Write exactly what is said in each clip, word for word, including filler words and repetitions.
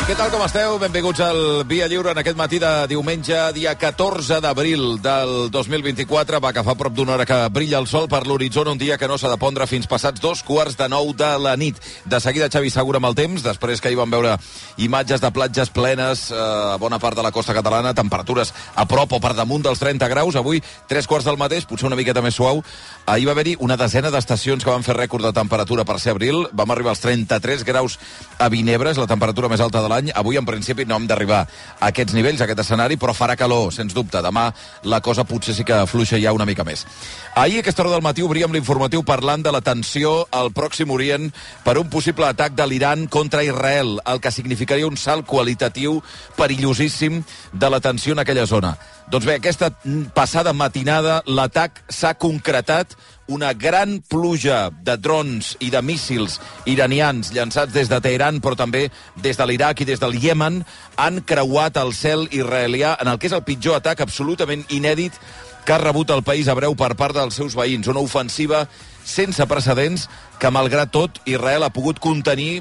Què tal, com esteu? Benvinguts al Via Lliure en aquest matí de diumenge, dia catorze d'abril del dos mil vint-i-quatre. Va, que fa prop d'una hora que brilla el sol per l'horitzó, un dia que no s'ha de pondre fins passats dos quarts de nou de la nit. De seguida, Xavi Segura amb el temps, després que hi vam veure imatges de platges plenes eh, a bona part de la costa catalana, temperatures a prop o per damunt dels trenta graus. Avui, tres quarts del mateix, potser una miqueta més suau. Ahir va haver-hi una desena d'estacions que van fer rècord de temperatura per ser abril. Vam arribar als trenta-tres graus a Vinebre, és la temperatura més alta de l'any. Avui, en principi, no hem d'arribar a aquests nivells, a aquest escenari, però farà calor, sens dubte. Demà la cosa potser sí que fluixa ja una mica més. Ahir, a aquesta hora del matí, obríem l'informatiu parlant de la tensió al Pròxim Orient per un possible atac de l'Iran contra Israel, el que significaria un salt qualitatiu perillosíssim de la tensió en aquella zona. Doncs bé, aquesta passada matinada l'atac s'ha concretat. Una gran pluja de drons i de míssils iranians llançats des de Teheran, però també des de l'Iraq i des del Iemen, han creuat el cel israelià en el que és el pitjor atac absolutament inèdit que ha rebut el país hebreu per part dels seus veïns. Una ofensiva sense precedents que, malgrat tot, Israel ha pogut contenir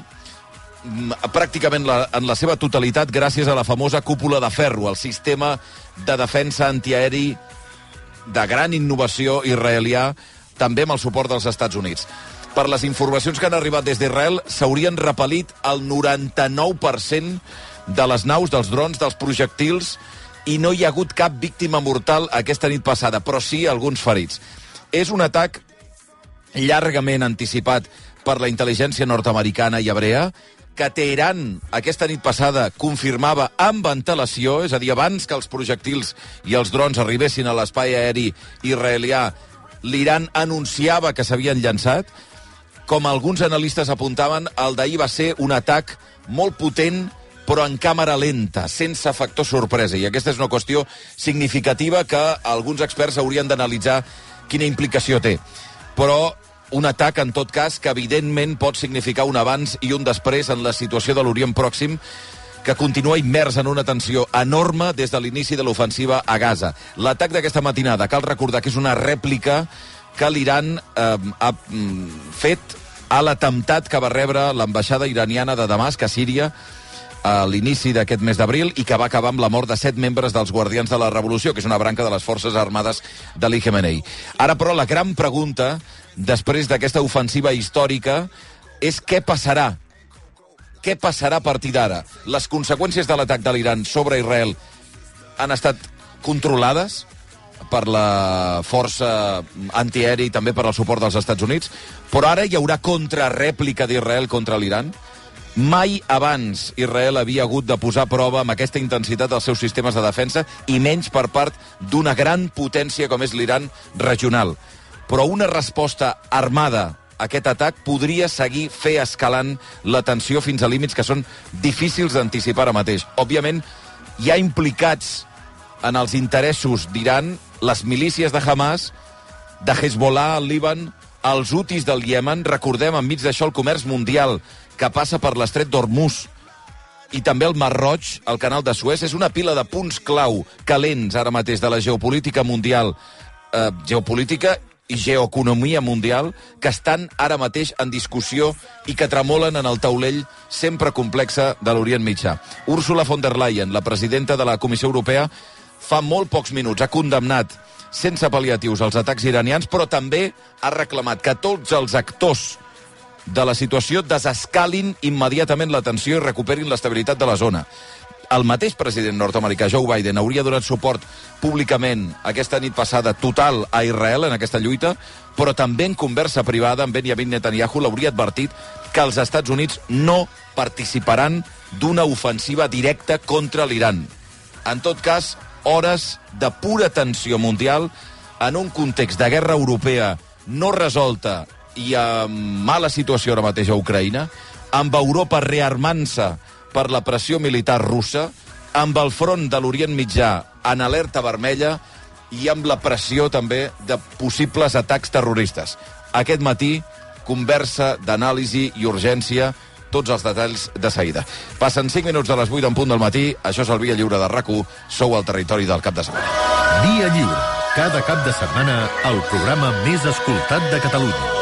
pràcticament la, en la seva totalitat gràcies a la famosa cúpula de ferro, el sistema de defensa antiaeri de gran innovació israelià, també amb el suport dels Estats Units. Per les informacions que han arribat des d'Israel, s'haurien repel·lit el noranta-nou per cent de les naus, dels drons, dels projectils, i no hi ha hagut cap víctima mortal aquesta nit passada, però sí alguns ferits. És un atac llargament anticipat per la intel·ligència nord-americana i hebrea, que Teheran aquesta nit passada confirmava amb antelació, és a dir, abans que els projectils i els drons arribessin a l'espai aeri israelià, l'Iran anunciava que s'havien llançat. Com alguns analistes apuntaven, el d'ahir va ser un atac molt potent, però en càmera lenta, sense factor sorpresa. I aquesta és una qüestió significativa que alguns experts haurien d'analitzar quina implicació té. Però un atac, en tot cas, que evidentment pot significar un abans i un després en la situació de l'Orient Pròxim, que continua immers en una tensió enorme des de l'inici de l'ofensiva a Gaza. L'atac d'aquesta matinada, cal recordar que és una rèplica que l'Iran eh, ha mm, fet a l'atemptat que va rebre l'ambaixada iraniana de Damasc a Síria a l'inici d'aquest mes d'abril i que va acabar amb la mort de set membres dels Guardians de la Revolució, que és una branca de les forces armades de l'I Khamenei. Ara, però, la gran pregunta, després d'aquesta ofensiva històrica, és què passarà? Què passarà a partir d'ara? Les conseqüències de l'atac de l'Iran sobre Israel han estat controlades per la força antiaeri i també per el suport dels Estats Units, però ara hi haurà contrarèplica d'Israel contra l'Iran. Mai abans Israel havia hagut de posar a prova amb aquesta intensitat els seus sistemes de defensa i menys per part d'una gran potència com és l'Iran regional. Però una resposta armada a aquest atac podria seguir fer escalant la tensió fins a límits que són difícils d'anticipar ara mateix. Òbviament, hi ha implicats en els interessos d'Iran les milícies de Hamas, de Hezbollah al Líban, els hutis del Iemen. Recordem, enmig d'això, el comerç mundial que passa per l'estret d'Hormuz i també el Mar Roig, el canal de Suez. És una pila de punts clau calents ara mateix de la geopolítica mundial, eh, geopolítica i geoeconomia mundial, que estan ara mateix en discussió i que tremolen en el taulell sempre complexa de l'Orient Mitjà. Ursula von der Leyen, la presidenta de la Comissió Europea, fa molt pocs minuts ha condemnat sense pal·liatius els atacs iranians, però també ha reclamat que tots els actors de la situació desescalin immediatament la tensió i recuperin l'estabilitat de la zona. El mateix president nord-americà, Joe Biden, hauria donat suport públicament aquesta nit passada total a Israel en aquesta lluita, però també en conversa privada amb Benjamin Netanyahu l'hauria advertit que els Estats Units no participaran d'una ofensiva directa contra l'Iran. En tot cas, hores de pura tensió mundial en un context de guerra europea no resolta i amb mala situació ara mateix a Ucraïna, amb Europa rearmant-se per la pressió militar russa, amb el front de l'Orient Mitjà en alerta vermella i amb la pressió també de possibles atacs terroristes. Aquest matí, conversa d'anàlisi i urgència, tots els detalls de seguida. Passen cinc minuts de les vuit en punt del matí, això és el Via Lliure de RAC u, sou al territori del cap de setmana. Via Lliure, cada cap de setmana, el programa més escoltat de Catalunya.